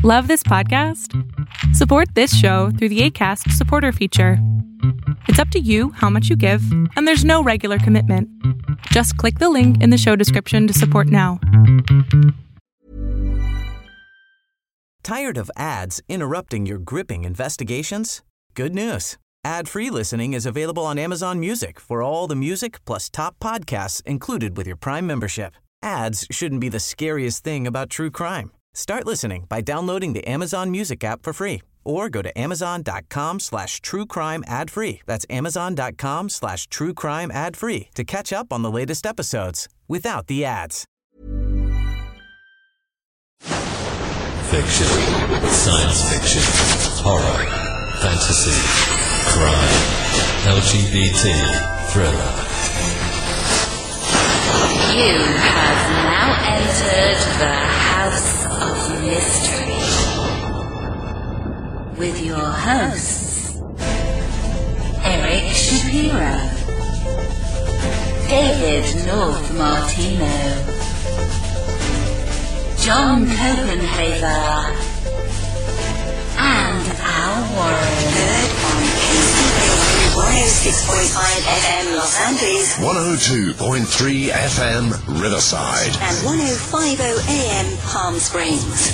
Love this podcast? Support this show through the Acast supporter feature. It's up to you how much you give, and there's no regular commitment. Just click the link in the show description to support now. Tired of ads interrupting your gripping investigations? Good news. Ad-free listening is available on Amazon Music for all the music plus top podcasts included with your Prime membership. Ads shouldn't be the scariest thing about true crime. Start listening by downloading the Amazon Music app for free or go to amazon.com/truecrime ad-free. That's amazon.com/truecrime ad-free to catch up on the latest episodes without the ads. Fiction, science fiction, horror, fantasy, crime, LGBT, thriller. You have now entered the House of Mystery with your hosts, Eric Shapiro, David North Martino, John Copenhaver, and Al Warren. Heard on KCBQ 106.5 FM Los Angeles, 102.3 FM Riverside, and 105.0 AM Palm Springs.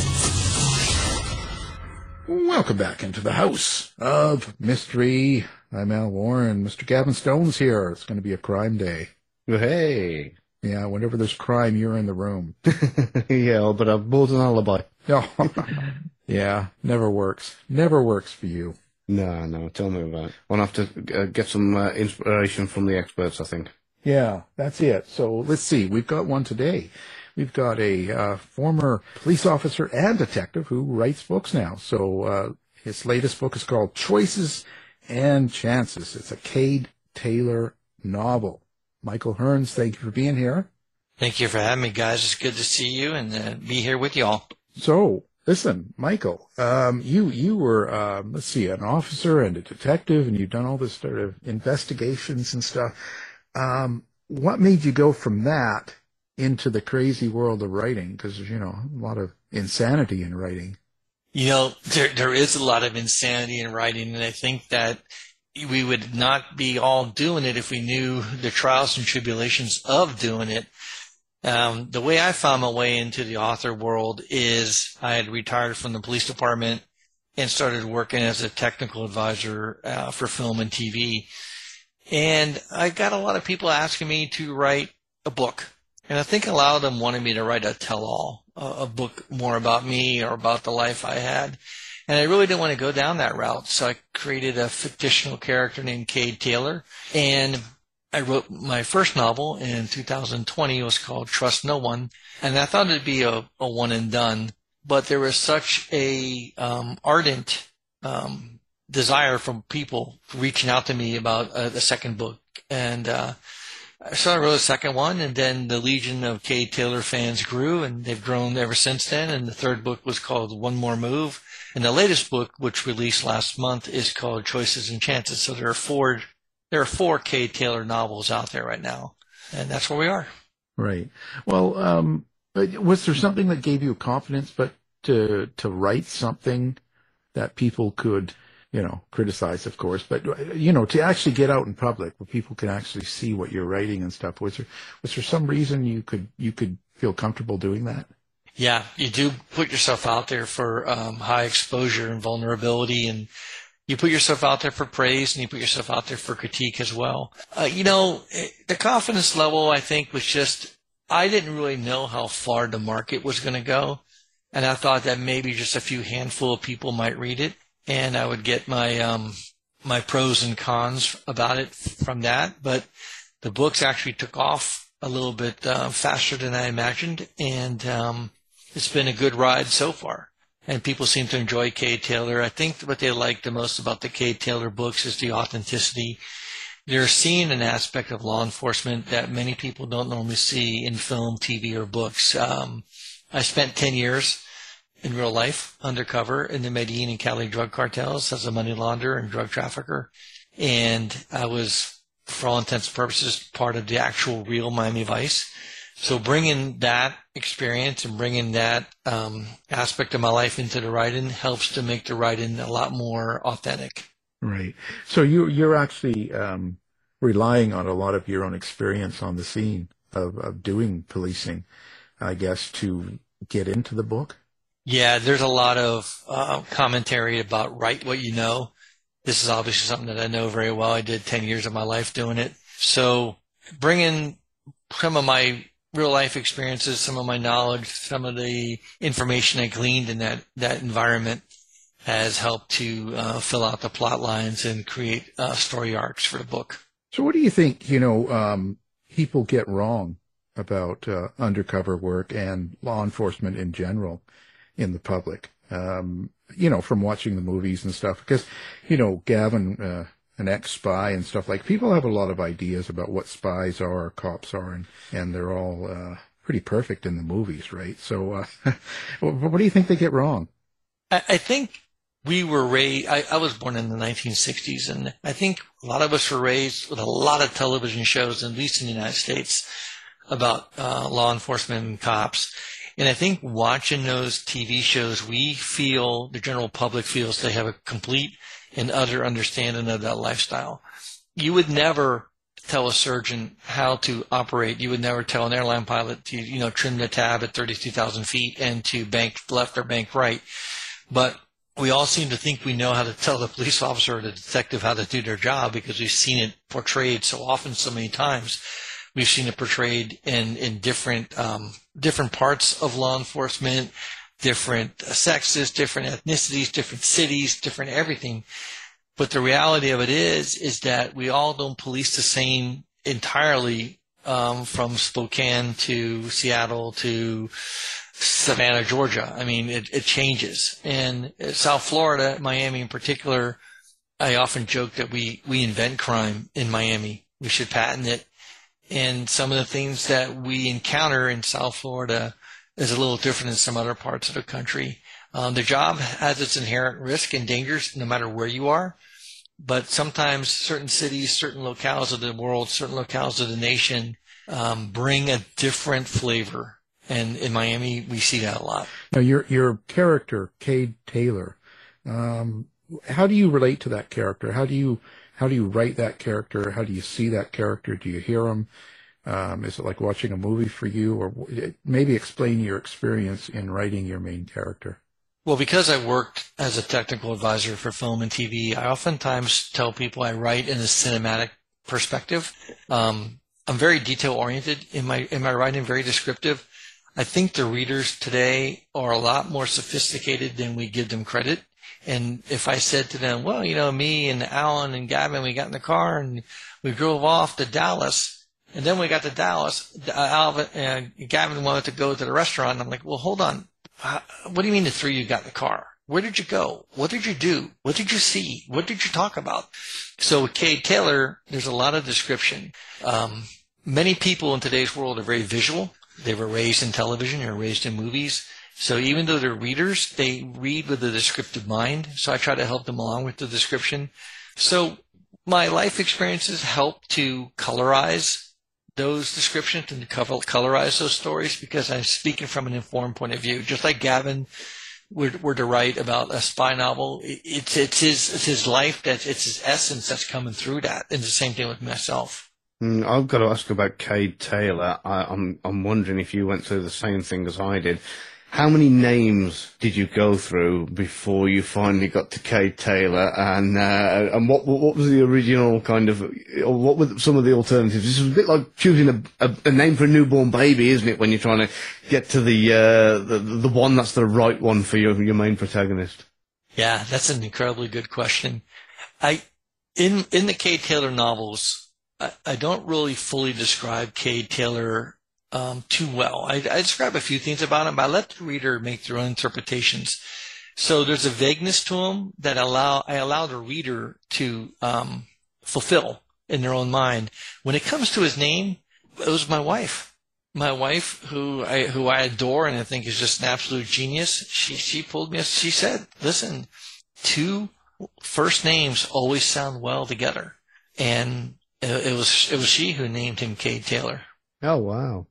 Welcome back into the House of Mystery. I'm Al Warren. Mr. Gavin Stone's here. It's going to be a crime day. Hey. Yeah, whenever there's crime, you're in the room. Yeah, but I've bought an alibi. No. Yeah, never works. Never works for you. No, tell me about it. I'll have to get some inspiration from the experts, I think. Yeah, that's it. So let's see. We've got one today. We've got a former police officer and detective who writes books now. So his latest book is called Choices and Chances. It's a Cade Taylor novel. Michael Hearns, thank you for being here. Thank you for having me, guys. It's good to see you and be here with y'all. So, listen, Michael, you were, let's see, an officer and a detective, and you've done all this sort of investigations and stuff. What made you go from that into the crazy world of writing? Because there's, a lot of insanity in writing. There is a lot of insanity in writing, and I think that we would not be all doing it if we knew the trials and tribulations of doing it. The way I found my way into the author world is I had retired from the police department and started working as a technical advisor for film and TV. And I got a lot of people asking me to write a book. And I think a lot of them wanted me to write a tell-all, a book more about me or about the life I had. And I really didn't want to go down that route, so I created a fictional character named Cade Taylor. And I wrote my first novel in 2020. It was called Trust No One. And I thought it'd be a one and done. But there was such a ardent desire from people reaching out to me about the second book. And so I wrote a second one, and then the legion of Cade Taylor fans grew, and they've grown ever since then. And the third book was called One More Move. And the latest book, which released last month, is called Choices and Chances. So there are four Cade Taylor novels out there right now, and that's where we are. Right. Well, was there something that gave you confidence, but to write something that people could, criticize, of course, but to actually get out in public where people can actually see what you're writing and stuff? Was there some reason you could feel comfortable doing that? Yeah, you do put yourself out there for high exposure and vulnerability, and you put yourself out there for praise, and you put yourself out there for critique as well. The confidence level, I think, was just, I didn't really know how far the market was going to go, and I thought that maybe just a few handful of people might read it, and I would get my my pros and cons about it from that. But the books actually took off a little bit faster than I imagined, and it's been a good ride so far, and people seem to enjoy Cade Taylor. I think what they like the most about the Cade Taylor books is the authenticity. They're seeing an aspect of law enforcement that many people don't normally see in film, TV, or books. I spent 10 years in real life undercover in the Medellin and Cali drug cartels as a money launderer and drug trafficker, and I was, for all intents and purposes, part of the actual real Miami Vice. So bringing that experience and bringing that aspect of my life into the writing helps to make the writing a lot more authentic. Right. So you're actually relying on a lot of your own experience on the scene of doing policing, I guess, to get into the book? Yeah, there's a lot of commentary about write what you know. This is obviously something that I know very well. I did 10 years of my life doing it. So bringing some of my real life experiences, some of my knowledge, some of the information I gleaned in that environment has helped to fill out the plot lines and create story arcs for the book. So what do you think, people get wrong about undercover work and law enforcement in general in the public? From watching the movies and stuff, because, Gavin, an ex-spy and stuff, like, people have a lot of ideas about what spies are or cops are, and they're all pretty perfect in the movies, right? So what do you think they get wrong? I think we were raised, I was born in the 1960s, and I think a lot of us were raised with a lot of television shows, at least in the United States, about law enforcement and cops. And I think watching those TV shows, the general public feels they have a complete and utter understanding of that lifestyle. You would never tell a surgeon how to operate. You would never tell an airline pilot to, trim the tab at 32,000 feet and to bank left or bank right. But we all seem to think we know how to tell the police officer or the detective how to do their job because we've seen it portrayed so often, so many times. We've seen it portrayed in different parts of law enforcement, different sexes, different ethnicities, different cities, different everything. But the reality of it is that we all don't police the same entirely, from Spokane to Seattle to Savannah, Georgia. I mean, it changes. And South Florida, Miami in particular, I often joke that we invent crime in Miami. We should patent it. And some of the things that we encounter in South Florida is a little different than some other parts of the country. The job has its inherent risk and dangers no matter where you are. But sometimes certain cities, certain locales of the world, certain locales of the nation bring a different flavor. And in Miami, we see that a lot. Now, your character, Cade Taylor, how do you relate to that character? How do you write that character? How do you see that character? Do you hear him? Is it like watching a movie for you? Or maybe explain your experience in writing your main character. Well, because I worked as a technical advisor for film and TV, I oftentimes tell people I write in a cinematic perspective. I'm very detail-oriented in my writing, very descriptive. I think the readers today are a lot more sophisticated than we give them credit. And if I said to them, well, me and Alan and Gavin, we got in the car and we drove off to Dallas, and then we got to Dallas, Gavin wanted to go to the restaurant. And I'm like, well, hold on. What do you mean the three of you got in the car? Where did you go? What did you do? What did you see? What did you talk about? So with Cade Taylor, there's a lot of description. Many people in today's world are very visual. They were raised in television, they were raised in movies. So even though they're readers, they read with a descriptive mind. So I try to help them along with the description. So my life experiences help to colorize those descriptions and to colorize those stories because I'm speaking from an informed point of view. Just like Gavin were to write about a spy novel, it's his life, it's his essence that's coming through that. And the same thing with myself. I've got to ask about Cade Taylor. I'm wondering if you went through the same thing as I did. How many names did you go through before you finally got to Cade Taylor? And what was the original kind of, or what were some of the alternatives? This is a bit like choosing a name for a newborn baby, isn't it? When you're trying to get to the one that's the right one for your main protagonist. Yeah, that's an incredibly good question. In the Cade Taylor novels, I don't really fully describe Cade Taylor too well. I describe a few things about him, but I let the reader make their own interpretations. So there's a vagueness to him that I allow the reader to fulfill in their own mind. When it comes to his name, it was my wife. My wife, who I adore and I think is just an absolute genius. She pulled me. She said, "Listen, two first names always sound well together," and it was she who named him Cade Taylor. Oh wow.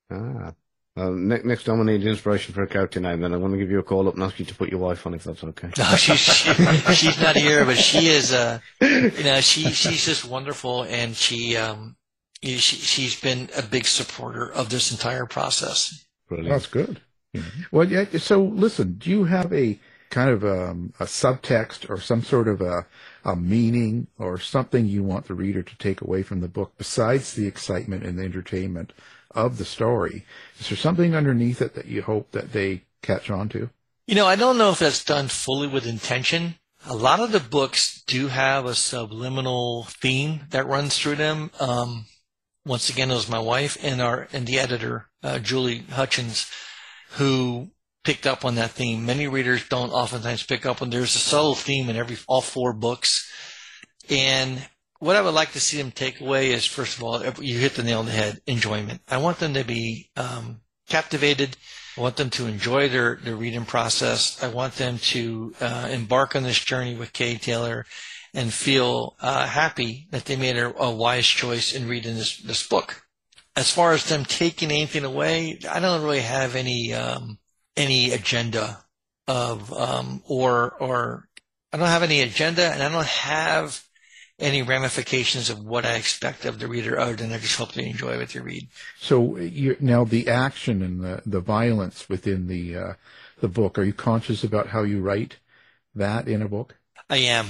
Ah. Next time I need inspiration for a character name, then I'm going to give you a call up and ask you to put your wife on, if that's okay. No, she's not here, but she is. She's just wonderful, and she's been a big supporter of this entire process. Brilliant. That's good. Well, yeah. So listen, do you have a kind of a subtext or some sort of a meaning or something you want the reader to take away from the book besides the excitement and the entertainment of the story? Is there something underneath it that you hope that they catch on to? I don't know if that's done fully with intention. A lot of the books do have a subliminal theme that runs through them. Once again, it was my wife and the editor, Julie Hutchins, who picked up on that theme. Many readers don't oftentimes pick up on. There's a subtle theme in all 4 books. And what I would like to see them take away is, first of all, you hit the nail on the head, enjoyment. I want them to be captivated. I want them to enjoy their reading process. I want them to embark on this journey with Cade Taylor and feel happy that they made a wise choice in reading this book. As far as them taking anything away, I don't really have any agenda of or I don't have any agenda, and I don't have any ramifications of what I expect of the reader other than I just hope they enjoy what they read. So now the action and the violence within the book, are you conscious about how you write that in a book? I am.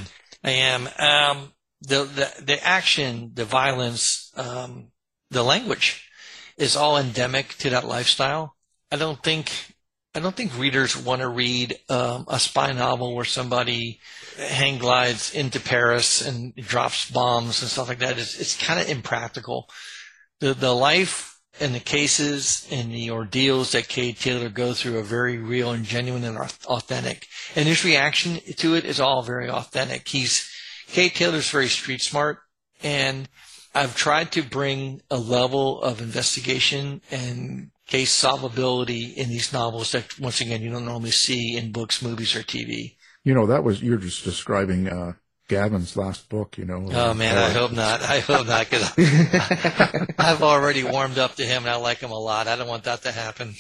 The action, the violence, the language is all endemic to that lifestyle. I don't think readers want to read a spy novel where somebody hang glides into Paris and drops bombs and stuff like that. It's kind of impractical. The life and the cases and the ordeals that Cade Taylor go through are very real and genuine and authentic. And his reaction to it is all very authentic. Cade Taylor's very street smart, and I've tried to bring a level of investigation and case solvability in these novels that, once again, you don't normally see in books, movies, or TV. You're just describing Gavin's last book, Oh, man, I hope not. Because I've already warmed up to him, and I like him a lot. I don't want that to happen.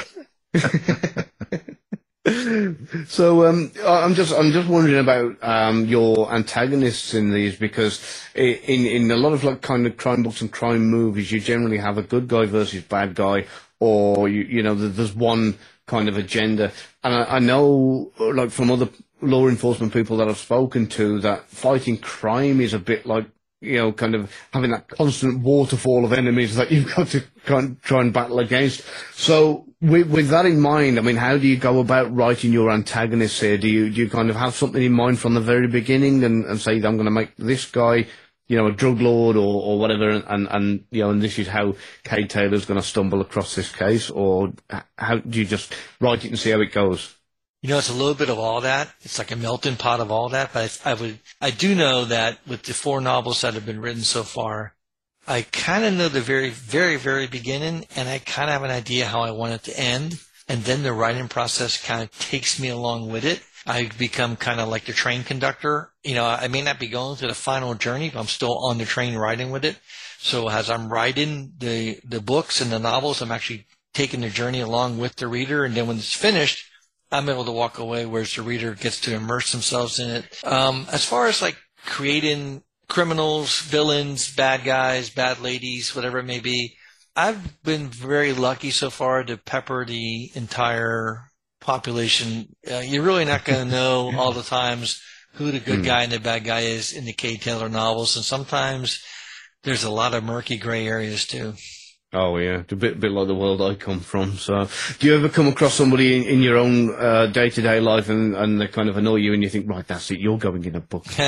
So I'm just wondering about your antagonists in these, because in a lot of kind of crime books and crime movies, you generally have a good guy versus bad guy, or there's one kind of agenda. And I know, like, from other law enforcement people that I've spoken to, that fighting crime is a bit like, kind of having that constant waterfall of enemies that you've got to try and battle against. So with that in mind, I mean, how do you go about writing your antagonists here? Do you kind of have something in mind from the very beginning and say, I'm going to make this guy, a drug lord or whatever, and this is how Cade Taylor's going to stumble across this case? Or how do you just write it and see how it goes? It's a little bit of all that. It's like a melting pot of all that. But I do know that with the 4 novels that have been written so far, I kind of know the very, very, very beginning, and I kind of have an idea how I want it to end. And then the writing process kind of takes me along with it. I become kind of like the train conductor. I may not be going through the final journey, but I'm still on the train riding with it. So as I'm writing the books and the novels, I'm actually taking the journey along with the reader. And then when it's finished, I'm able to walk away, whereas the reader gets to immerse themselves in it. As far as like creating criminals, villains, bad guys, bad ladies, whatever it may be, I've been very lucky so far to pepper the entire population. You're really not going to know all the times who the good guy and the bad guy is in the Cade Taylor novels, and sometimes there's a lot of murky gray areas too. Oh, yeah. It's a bit like the world I come from. So do you ever come across somebody in your own day-to-day life and they kind of annoy you and you think, right, that's it, you're going in a book? No.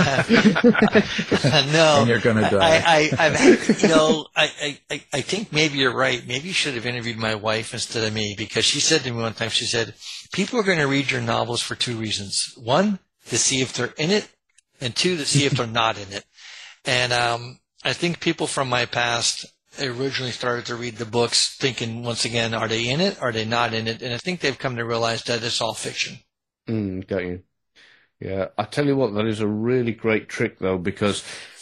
And you're going to die. I think maybe you're right. Maybe you should have interviewed my wife instead of me, because she said to me one time, she said, people are going to read your novels for 2 reasons. 1, to see if they're in it, and 2, to see if they're not in it. And I think people from my past originally started to read the books thinking, once again, are they in it? Are they not in it? And I think they've come to realize that it's all fiction. Got you. Yeah, I tell you what, that is a really great trick, though, because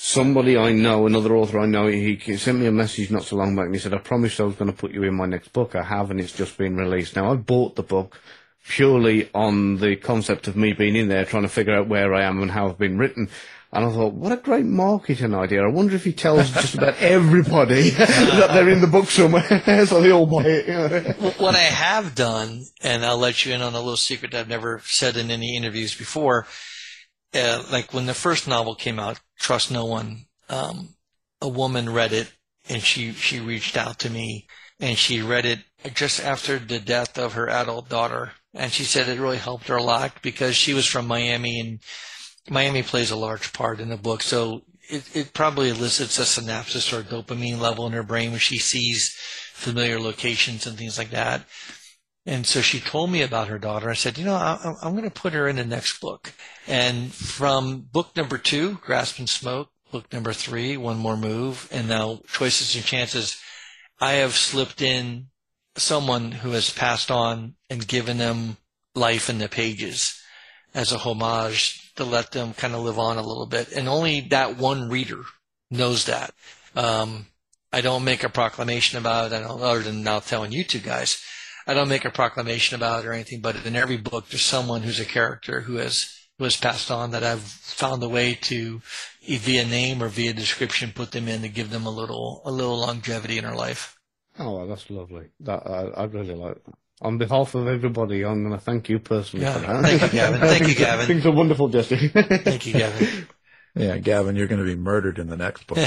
somebody I know, another author I know, he sent me a message not so long back, and he said, I promised I was going to put you in my next book. I have, and it's just been released. Now, I bought the book purely on the concept of me being in there, trying to figure out where I am and how I've been written. And I thought, what a great marketing idea. I wonder if he tells just about everybody that they're in the book somewhere, so they all buy it. You know? What I have done, and I'll let you in on a little secret that I've never said in any interviews before, like when the first novel came out, Trust No One, a woman read it, and she reached out to me, and she read it just after the death of her adult daughter. And she said it really helped her a lot because she was from Miami, and Miami plays a large part in the book, so it probably elicits a synapses or a dopamine level in her brain when she sees familiar locations and things like that. And so she told me about her daughter. I said, I'm going to put her in the next book. And from book number 2, Grasp and Smoke, book number 3, One More Move, and now Choices and Chances, I have slipped in someone who has passed on and given them life in the pages as a homage to let them kind of live on a little bit. And only that one reader knows that. I don't make a proclamation about it, other than now telling you two guys. I don't make a proclamation about it or anything, but in every book there's someone who's a character who has passed on that I've found a way to, via name or via description, put them in to give them a little longevity in our life. Oh, that's lovely. That I really like that. On behalf of everybody, I'm going to thank you personally for that. Thank you, Gavin. Thank you, Gavin. I think it's a wonderful gesture. Thank you, Gavin. Yeah, Gavin, you're going to be murdered in the next book.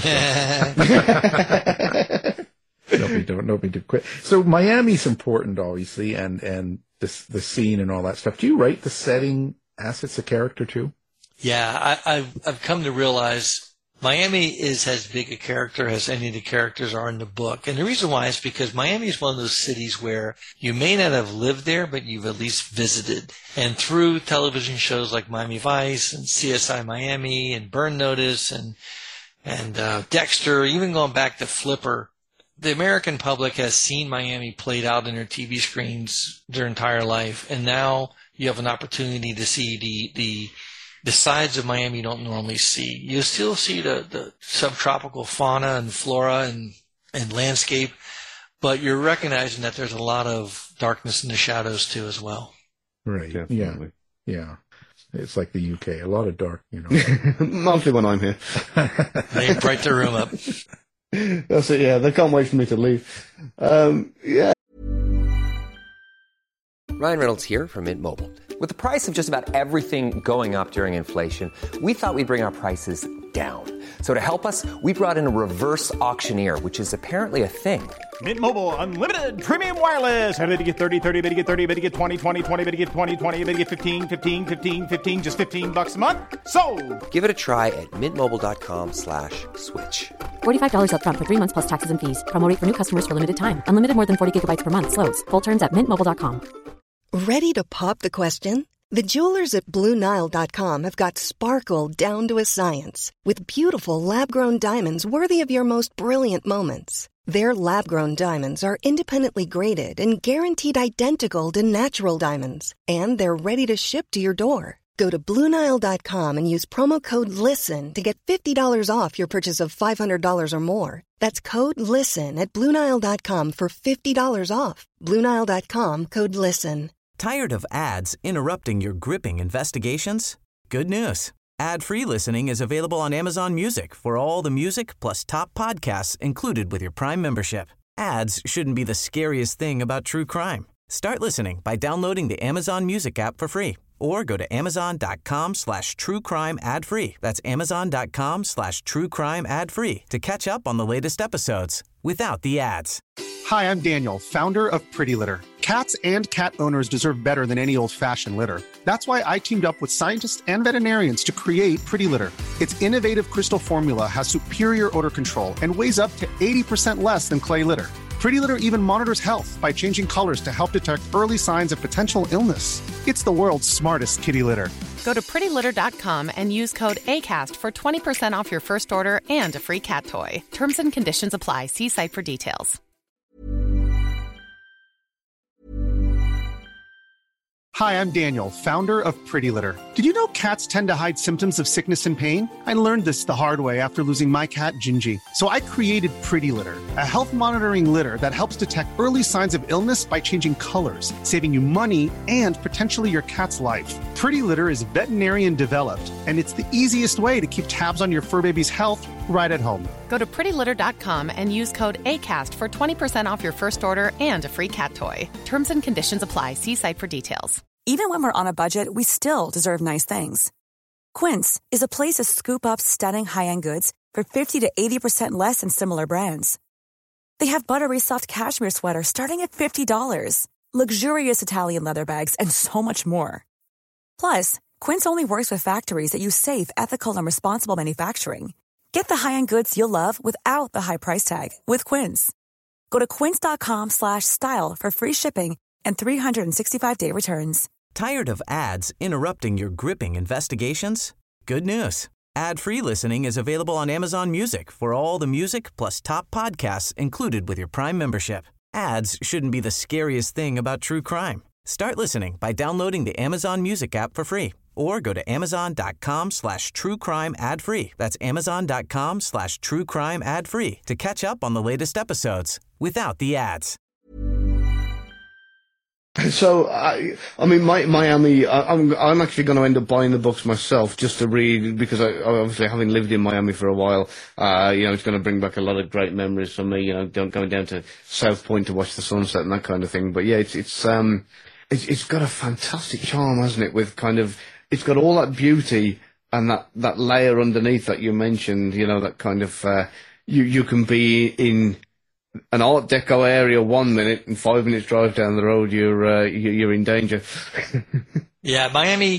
So. Nobody do quit. So Miami's important, obviously, and the scene and all that stuff. Do you write the setting assets, the character too? Yeah, I've come to realize Miami is as big a character as any of the characters are in the book. And the reason why is because Miami is one of those cities where you may not have lived there, but you've at least visited. And through television shows like Miami Vice and CSI Miami and Burn Notice and Dexter, even going back to Flipper, the American public has seen Miami played out in their TV screens their entire life. And now you have an opportunity to see the sides of Miami you don't normally see. You still see the subtropical fauna and flora and landscape, but you're recognizing that there's a lot of darkness in the shadows too as well. Right. Definitely. Yeah. It's like the UK, a lot of dark, Mostly when I'm here. They bright the room up. That's it, yeah. They can't wait for me to leave. Yeah. Ryan Reynolds here from Mint Mobile. With the price of just about everything going up during inflation, we thought we'd bring our prices down. So to help us, we brought in a reverse auctioneer, which is apparently a thing. Mint Mobile Unlimited Premium Wireless. How to get 30, 30, bit to get 30, bit to get 20, 20, 20, bit to get 20, 20, bit to get 15, 15, 15, 15, just $15 a month? Sold! Give it a try at mintmobile.com/switch. $45 up front for 3 months plus taxes and fees. Promo rate for new customers for limited time. Unlimited more than 40 gigabytes per month. Slows full terms at mintmobile.com. Ready to pop the question? The jewelers at BlueNile.com have got sparkle down to a science with beautiful lab-grown diamonds worthy of your most brilliant moments. Their lab-grown diamonds are independently graded and guaranteed identical to natural diamonds, and they're ready to ship to your door. Go to BlueNile.com and use promo code LISTEN to get $50 off your purchase of $500 or more. That's code LISTEN at BlueNile.com for $50 off. BlueNile.com, code LISTEN. Tired of ads interrupting your gripping investigations? Good news. Ad-free listening is available on Amazon Music for all the music plus top podcasts included with your Prime membership. Ads shouldn't be the scariest thing about true crime. Start listening by downloading the Amazon Music app for free or go to amazon.com/truecrime ad-free. That's amazon.com/truecrime ad-free to catch up on the latest episodes without the ads. Hi, I'm Daniel, founder of Pretty Litter. Cats and cat owners deserve better than any old-fashioned litter. That's why I teamed up with scientists and veterinarians to create Pretty Litter. Its innovative crystal formula has superior odor control and weighs up to 80% less than clay litter. Pretty Litter even monitors health by changing colors to help detect early signs of potential illness. It's the world's smartest kitty litter. Go to prettylitter.com and use code ACAST for 20% off your first order and a free cat toy. Terms and conditions apply. See site for details. Hi, I'm Daniel, founder of Pretty Litter. Did you know cats tend to hide symptoms of sickness and pain? I learned this the hard way after losing my cat, Gingy. So I created Pretty Litter, a health monitoring litter that helps detect early signs of illness by changing colors, saving you money and potentially your cat's life. Pretty Litter is veterinarian developed, and it's the easiest way to keep tabs on your fur baby's health right at home. Go to prettylitter.com and use code ACAST for 20% off your first order and a free cat toy. Terms and conditions apply. See site for details. Even when we're on a budget, we still deserve nice things. Quince is a place to scoop up stunning high-end goods for 50 to 80% less than similar brands. They have buttery soft cashmere sweaters starting at $50, luxurious Italian leather bags, and so much more. Plus, Quince only works with factories that use safe, ethical, and responsible manufacturing. Get the high-end goods you'll love without the high price tag with Quince. Go to quince.com/style for free shipping and 365-day returns. Tired of ads interrupting your gripping investigations? Good news. Ad-free listening is available on Amazon Music for all the music plus top podcasts included with your Prime membership. Ads shouldn't be the scariest thing about true crime. Start listening by downloading the Amazon Music app for free or go to amazon.com/truecrime ad-free. That's amazon.com/truecrime ad-free to catch up on the latest episodes without the ads. So, I mean, Miami, I'm actually going to end up buying the books myself just to read, because I obviously, having lived in Miami for a while, it's going to bring back a lot of great memories for me, going down to South Point to watch the sunset and that kind of thing. But yeah, it's got a fantastic charm, hasn't it? With kind of, it's got all that beauty and that layer underneath that you mentioned, that kind of, you can be in an Art Deco area 1 minute and 5 minutes drive down the road, you're in danger. Yeah, Miami,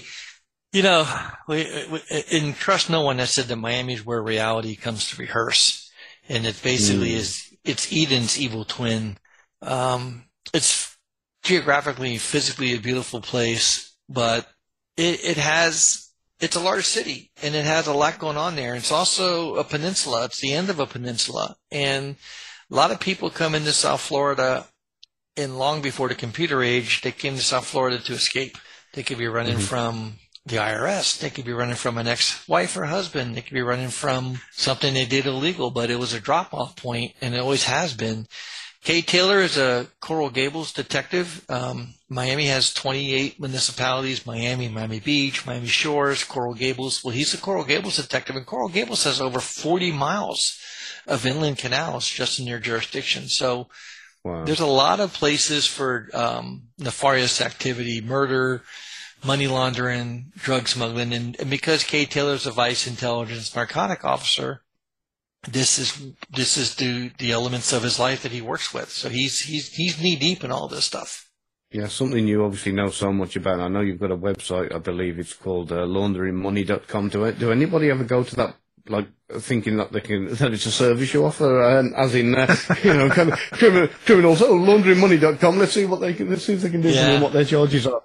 in Trust No One, that said that Miami is where reality comes to rehearse. And it basically it's Eden's evil twin. It's geographically, physically a beautiful place, but it's a large city and it has a lot going on there. It's also a peninsula. It's the end of a peninsula. And a lot of people come into South Florida, and long before the computer age, they came to South Florida to escape. They could be running from the IRS. They could be running from an ex-wife or husband. They could be running from something they did illegal, but it was a drop-off point, and it always has been. Cade Taylor is a Coral Gables detective. Miami has 28 municipalities: Miami, Miami Beach, Miami Shores, Coral Gables. Well, he's a Coral Gables detective, and Coral Gables has over 40 miles of inland canals just in their jurisdiction. So There's a lot of places for nefarious activity, murder, money laundering, drug smuggling. And because Cade Taylor's a vice intelligence narcotic officer, this is the elements of his life that he works with. So he's knee deep in all this stuff. Yeah, something you obviously know so much about. I know you've got a website, I believe it's called launderingmoney.com. Do anybody ever go to that, like, thinking that that it's a service you offer, as in, kind of criminals? Oh, launderingmoney.com. Let's see if they can do and what their charges are.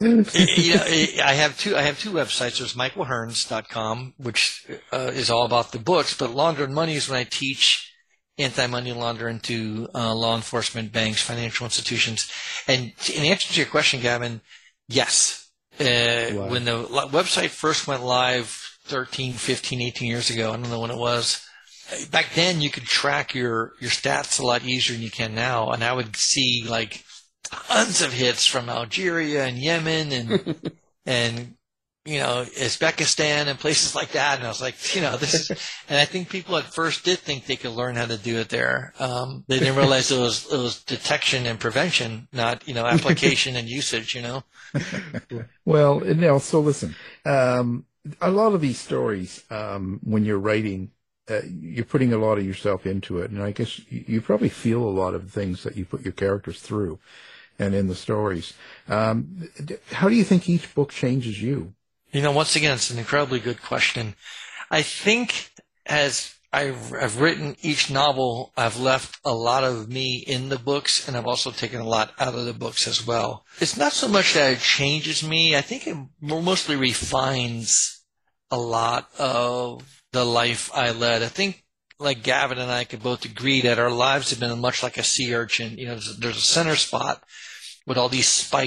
I have two websites. There's michaelhearns.com, which is all about the books, but Laundering Money is when I teach anti-money laundering to law enforcement, banks, financial institutions. And in answer to your question, Gavin, yes. When the website first went live 13, 15, 18 years ago, I don't know when it was, back then you could track your stats a lot easier than you can now. And I would see like tons of hits from Algeria and Yemen and Uzbekistan and places like that. And I was like, this is, and I think people at first did think they could learn how to do it there. They didn't realize it was detection and prevention, not, application and usage, Well, now, so listen, a lot of these stories, when you're writing, you're putting a lot of yourself into it. And I guess you probably feel a lot of things that you put your characters through and in the stories. How do you think each book changes you? Once again, it's an incredibly good question. I think as I've written each novel, I've left a lot of me in the books, and I've also taken a lot out of the books as well. It's not so much that it changes me. I think it mostly refines a lot of the life I led. I think, like Gavin and I could both agree that our lives have been much like a sea urchin. There's a center spot with all these spikes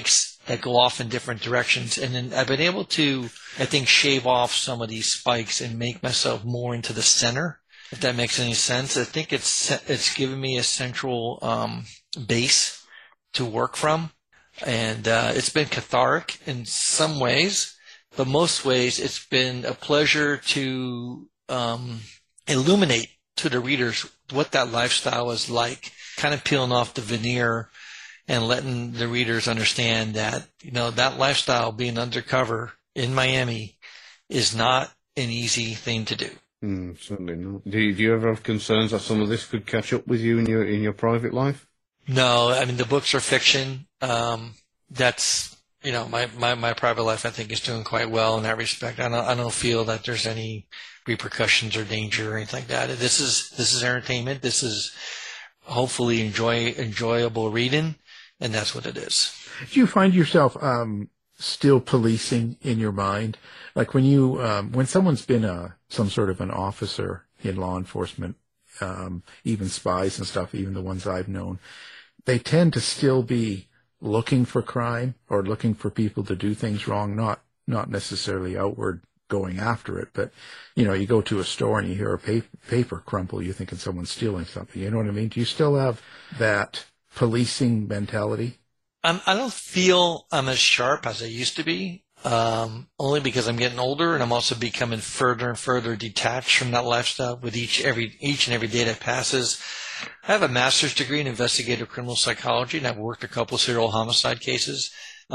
that go off in different directions. And then I've been able to, I think, shave off some of these spikes and make myself more into the center, if that makes any sense. I think it's given me a central base to work from. And it's been cathartic in some ways, but most ways it's been a pleasure to illuminate to the readers what that lifestyle is like, kind of peeling off the veneer and letting the readers understand that, that lifestyle, being undercover in Miami, is not an easy thing to do. Certainly not. Do you ever have concerns that some of this could catch up with you in your private life? No, I mean, the books are fiction. That's, my private life, I think, is doing quite well in that respect. I don't feel that there's any repercussions or danger or anything like that. This is entertainment. This is hopefully enjoyable reading, and that's what it is. Do you find yourself still policing in your mind, like when you when someone's been some sort of an officer in law enforcement, even spies and stuff, even the ones I've known, they tend to still be looking for crime or looking for people to do things wrong, not necessarily outward going after it, but you go to a store and you hear a paper crumple, you're thinking someone's stealing something. You know what I mean? Do you still have that policing mentality? I don't feel I'm as sharp as I used to be, only because I'm getting older, and I'm also becoming further and further detached from that lifestyle with each and every day that passes. I have a master's degree in investigative criminal psychology, and I've worked a couple of serial homicide cases.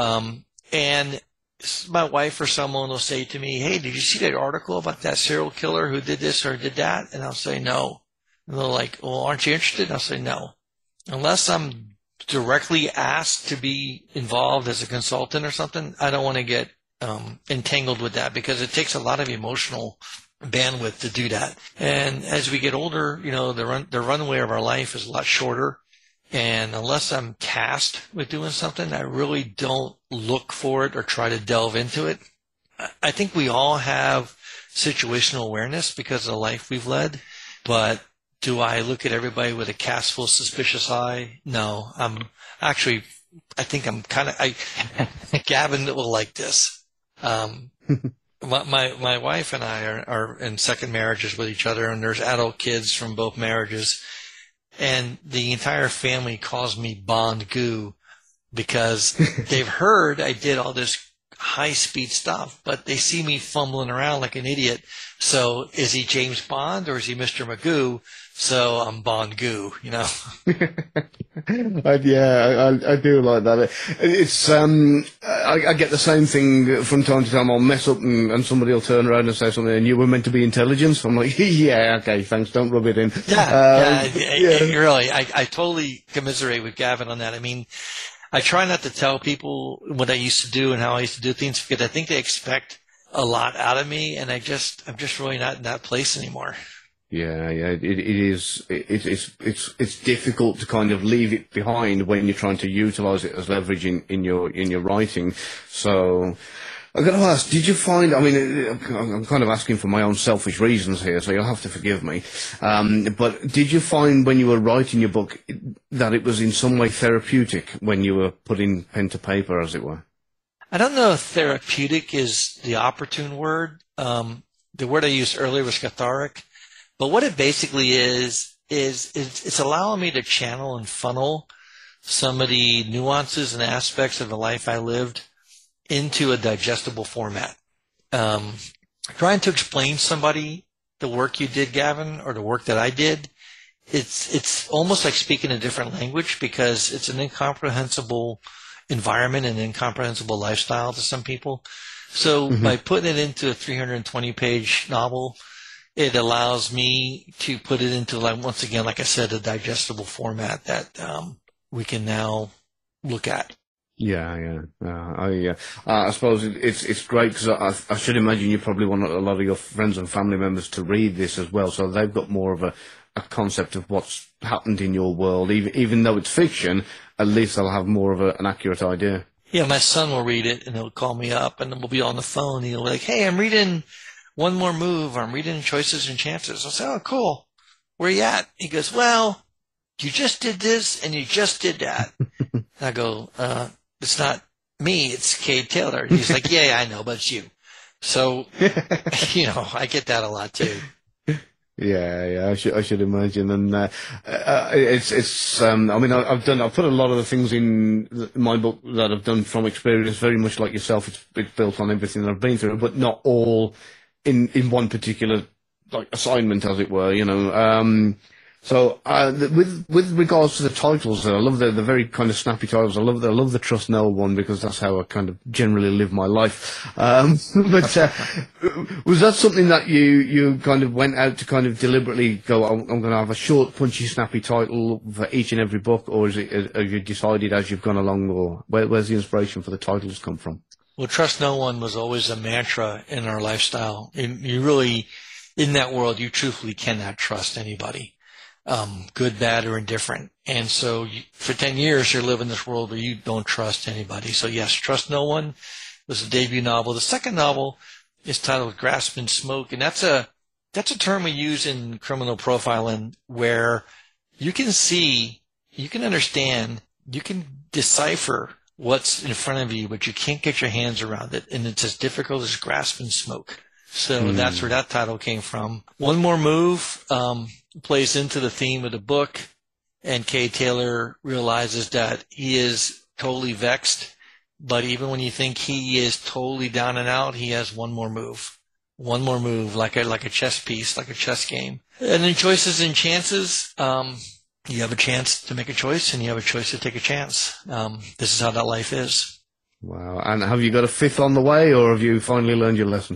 And my wife or someone will say to me, "Hey, did you see that article about that serial killer who did this or did that?" And I'll say, "No." And they're like, "Well, aren't you interested?" And I'll say, "No." Unless I'm directly asked to be involved as a consultant or something, I don't want to get entangled with that, because it takes a lot of emotional bandwidth to do that. And as we get older, the runway of our life is a lot shorter. And unless I'm tasked with doing something, I really don't look for it or try to delve into it. I think we all have situational awareness because of the life we've led, but do I look at everybody with a castful, suspicious eye? No. I think I'm kind of, Gavin will like this. My wife and I are in second marriages with each other, and there's adult kids from both marriages. And the entire family calls me Bond Goo because they've heard I did all this high-speed stuff, but they see me fumbling around like an idiot. So is he James Bond or is he Mr. Magoo? So I'm Bond Goo, Yeah, I do like that. It's I get the same thing from time to time. I'll mess up and somebody will turn around and say something, and you were meant to be intelligence. I'm like, yeah, okay, thanks, don't rub it in. Really, I totally commiserate with Gavin on that. I mean, I try not to tell people what I used to do and how I used to do things, because I think they expect a lot out of me, and I'm just really not in that place anymore. Yeah, it is. It's difficult to kind of leave it behind when you're trying to utilize it as leverage in your writing. So I'm going to ask, did you find, I mean, I'm kind of asking for my own selfish reasons here, so you'll have to forgive me. But did you find when you were writing your book that it was in some way therapeutic when you were putting pen to paper, as it were? I don't know if therapeutic is the opportune word. The word I used earlier was cathartic. But what it basically is it's allowing me to channel and funnel some of the nuances and aspects of the life I lived into a digestible format. Trying to explain to somebody the work you did, Gavin, or the work that I did, it's almost like speaking a different language, because it's an incomprehensible environment and incomprehensible lifestyle to some people. So by putting it into a 320-page novel, it allows me to put it into, once again, like I said, a digestible format that we can now look at. Yeah. I suppose it's great, because I should imagine you probably want a lot of your friends and family members to read this as well, so they've got more of a concept of what's happened in your world. Even though it's fiction, at least they'll have more of an accurate idea. Yeah, my son will read it, and he'll call me up, and then we'll be on the phone, and he'll be like, "Hey, I'm reading One More Move, or I'm reading Choices and Chances." I'll say, "Oh, cool. Where you at?" He goes, "Well, you just did this and you just did that." And I go, it's not me, it's Cade Taylor. And he's like, yeah, I know, but it's you. So, I get that a lot too. Yeah, I should imagine, and it's. I mean, I've put a lot of the things in my book that I've done from experience, very much like yourself. It's built on everything that I've been through, but not all in one particular assignment, as it were. So with regards to the titles, I love the very kind of snappy titles. I love the Trust No One, because that's how I kind of generally live my life. But was that something that you kind of went out to kind of deliberately go, I'm going to have a short, punchy, snappy title for each and every book, or have you decided as you've gone along, or where's the inspiration for the titles come from? Well, Trust No One was always a mantra in our lifestyle. You really, in that world, you truthfully cannot trust anybody. Good, bad, or indifferent. And so for 10 years, you're living in this world where you don't trust anybody. So yes, Trust No One was the debut novel. The second novel is titled Grasp and Smoke. And that's a term we use in criminal profiling, where you can see, you can understand, you can decipher what's in front of you, but you can't get your hands around it. And it's as difficult as grasp and smoke. So that's where that title came from. One More Move plays into the theme of the book, and Cade Taylor realizes that he is totally vexed, but even when you think he is totally down and out, he has one more move. One more move, like a chess piece, like a chess game. And then Choices and Chances, you have a chance to make a choice, and you have a choice to take a chance. This is how that life is. Wow. And have you got a fifth on the way, or have you finally learned your lesson?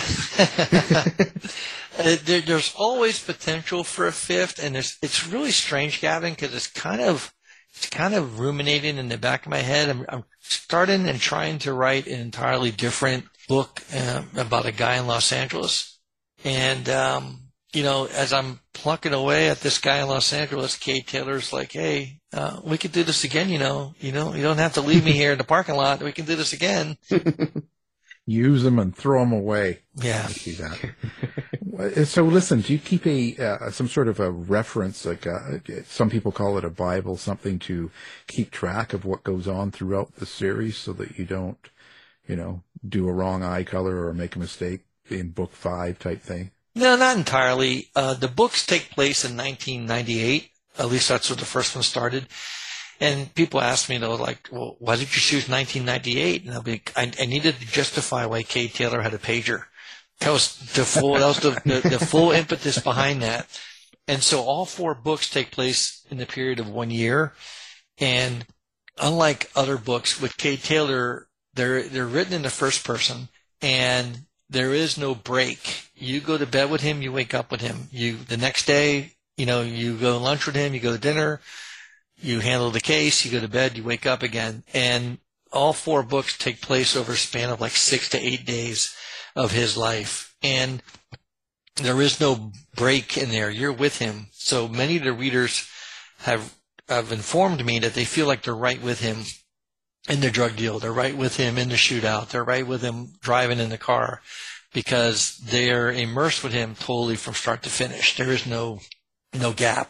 There's always potential for a fifth, and it's really strange, Gavin, because it's kind of ruminating in the back of my head. I'm starting and trying to write an entirely different book about a guy in Los Angeles. And, as I'm plucking away at this guy in Los Angeles, Cade Taylor's like, hey, we could do this again, you don't have to leave me here in the parking lot. We can do this again. Use them and throw them away. Yeah. I see that. So listen, do you keep some sort of a reference, like some people call it a Bible, something to keep track of what goes on throughout the series so that you don't, do a wrong eye color or make a mistake in book 5 type thing? No, not entirely. The books take place in 1998. At least that's where the first one started. And people ask me, well, why did you choose 1998? And I'll be, I needed to justify why Cade Taylor had a pager. That was the full impetus behind that. And so all 4 books take place in the period of 1 year. And unlike other books with Cade Taylor, they're written in the first person, and there is no break. You go to bed with him, you wake up with him. The next day, you go to lunch with him, you go to dinner, you handle the case, you go to bed, you wake up again. And all 4 books take place over a span of 6 to 8 days of his life. And there is no break in there. You're with him. So many of the readers have informed me that they feel like they're right with him in the drug deal. They're right with him in the shootout. They're right with him driving in the car, because they're immersed with him totally from start to finish. There is no gap.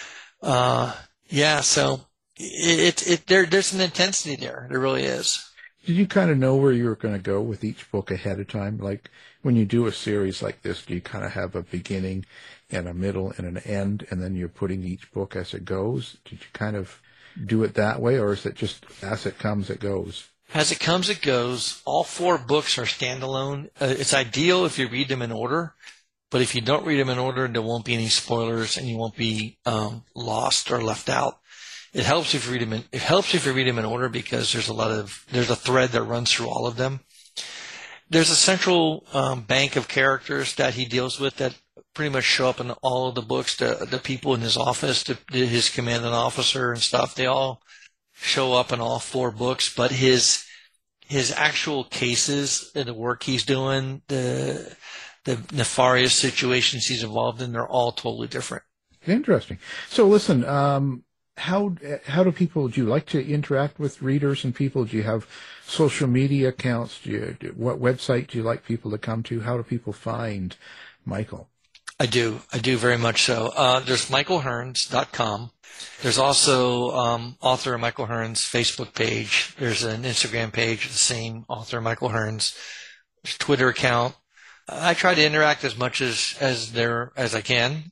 So there's an intensity there. There really is. Did you kind of know where you were going to go with each book ahead of time? Like when you do a series like this, do you kind of have a beginning and a middle and an end, and then you're putting each book as it goes? Did you kind of do it that way, or is it just as it comes, it goes? As it comes, it goes. All 4 books are standalone. It's ideal if you read them in order, but if you don't read them in order, there won't be any spoilers, and you won't be lost or left out. It helps if you read them in order, because there's a thread that runs through all of them. There's a central bank of characters that he deals with that pretty much show up in all of the books. The people in his office, his commanding officer and stuff, they all show up in all 4 books. But his actual cases and the work he's doing, the nefarious situations he's involved in, they're all totally different. Interesting. So listen, how do you like to interact with readers and people? Do you have social media accounts? What website do you like people to come to? How do people find Michael? I do very much so. There's michaelhearns.com. There's also author Michael Hearns Facebook page. There's an Instagram page, the same author Michael Hearns. There's a Twitter account. I try to interact as much as I can.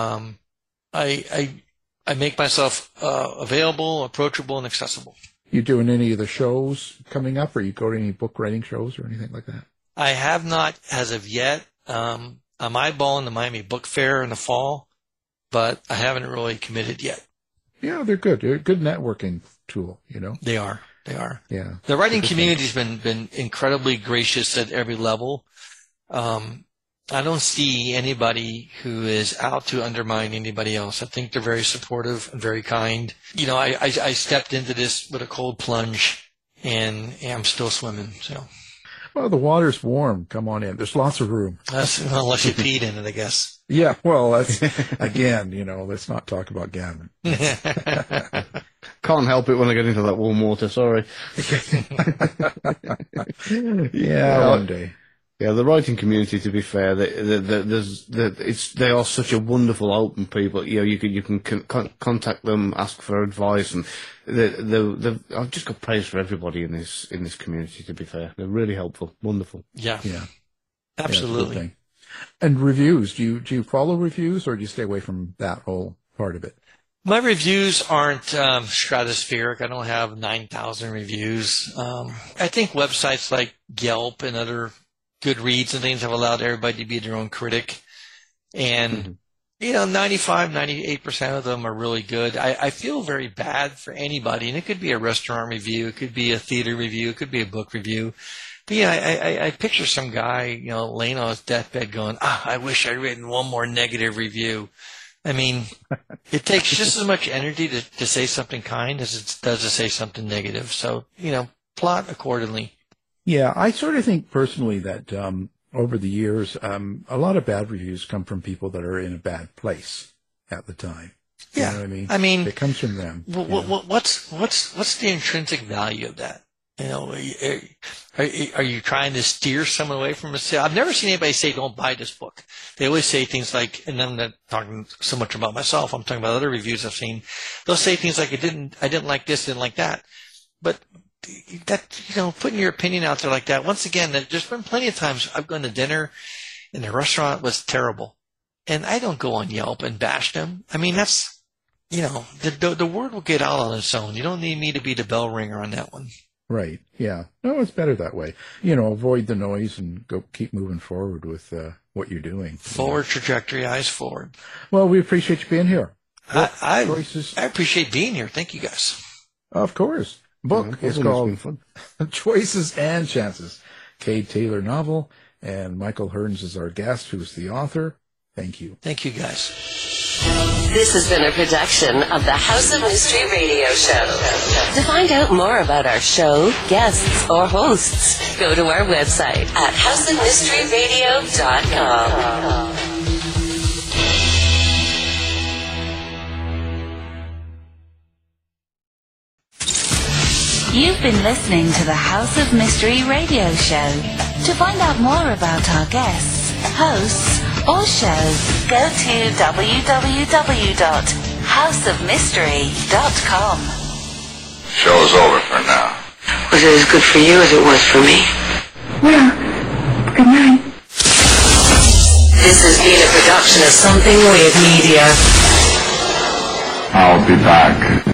I make myself available, approachable, and accessible. You doing any of the shows coming up, or you go to any book writing shows or anything like that? I have not as of yet. I'm eyeballing the Miami Book Fair in the fall, but I haven't really committed yet. Yeah, they're good. They're a good networking tool, you know. They are. Yeah. The writing community's been incredibly gracious at every level. I don't see anybody who is out to undermine anybody else. I think they're very supportive and very kind. You know, I stepped into this with a cold plunge, and I'm still swimming. So, well, the water's warm. Come on in. There's lots of room. Unless you peed in it, I guess. Yeah. Well, that's again. You know, let's not talk about Gavin. Can't help it when I get into that warm water. Sorry. Yeah, one day. Yeah, the writing community, to be fair, they are such a wonderful, open people. You know, you can contact them, ask for advice, and I've just got praise for everybody in this community. To be fair, they're really helpful, wonderful. Yeah, absolutely. Yeah, and reviews? Do you follow reviews, or do you stay away from that whole part of it? My reviews aren't stratospheric. I don't have 9,000 reviews. I think websites like Yelp and other Goodreads and things have allowed everybody to be their own critic. And, 95, 98% of them are really good. I feel very bad for anybody, and it could be a restaurant review, it could be a theater review, it could be a book review. But I picture some guy, laying on his deathbed going, I wish I'd written one more negative review. I mean, it takes just as much energy to say something kind as it does to say something negative. So, plot accordingly. Yeah, I sort of think personally that over the years, a lot of bad reviews come from people that are in a bad place at the time. Yeah, you know what I mean? It comes from them. What's the intrinsic value of that? Are you trying to steer someone away from a sale? I've never seen anybody say, "Don't buy this book." They always say things like, and I'm not talking so much about myself. I'm talking about other reviews I've seen. They'll say things like, "I didn't like this, didn't like that," but that, putting your opinion out there like that, once again, there's been plenty of times I've gone to dinner and the restaurant was terrible, and I don't go on Yelp and bash them. I mean, that's, the word will get out on its own. You don't need me to be the bell ringer on that one. Right. Yeah. No, it's better that way. Avoid the noise and keep moving forward with what you're doing. Forward trajectory, eyes forward. Well, we appreciate you being here. I appreciate being here. Thank you, guys. Of course. Book is called Choices and Chances. Cade Taylor novel, and Michael Hearns is our guest, who's the author. Thank you. Thank you, guys. This has been a production of the House of Mystery Radio Show. To find out more about our show, guests, or hosts, go to our website at houseofmysteryradio.com. You've been listening to the House of Mystery Radio Show. To find out more about our guests, hosts, or shows, go to www.houseofmystery.com. Show's over for now. Was it as good for you as it was for me? Well, good night. This has been a production of Something Weird Media. I'll be back.